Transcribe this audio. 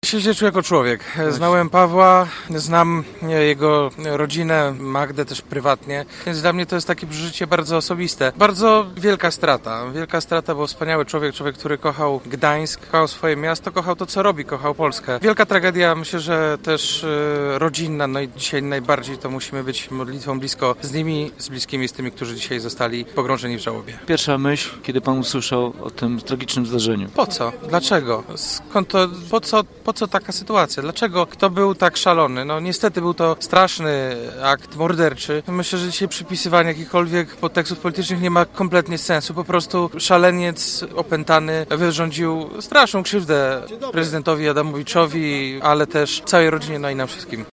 Się czuję jako człowiek. Znałem Pawła, znam jego rodzinę, Magdę też prywatnie, więc dla mnie to jest takie przeżycie bardzo osobiste. Bardzo wielka strata, bo wspaniały człowiek, który kochał Gdańsk, kochał swoje miasto, kochał to, co robi, kochał Polskę. Wielka tragedia, myślę, że też rodzinna, no i dzisiaj najbardziej to musimy być modlitwą blisko z nimi, z bliskimi, z tymi, którzy dzisiaj zostali pogrążeni w żałobie. Pierwsza myśl, kiedy pan usłyszał o tym tragicznym zdarzeniu. Po co? Dlaczego? Skąd to? Po co taka sytuacja? Dlaczego? Kto był tak szalony? No niestety był to straszny akt morderczy. Myślę, że dzisiaj przypisywanie jakichkolwiek podtekstów politycznych nie ma kompletnie sensu. Po prostu szaleniec opętany wyrządził straszną krzywdę prezydentowi Adamowiczowi, ale też całej rodzinie, no i nam wszystkim.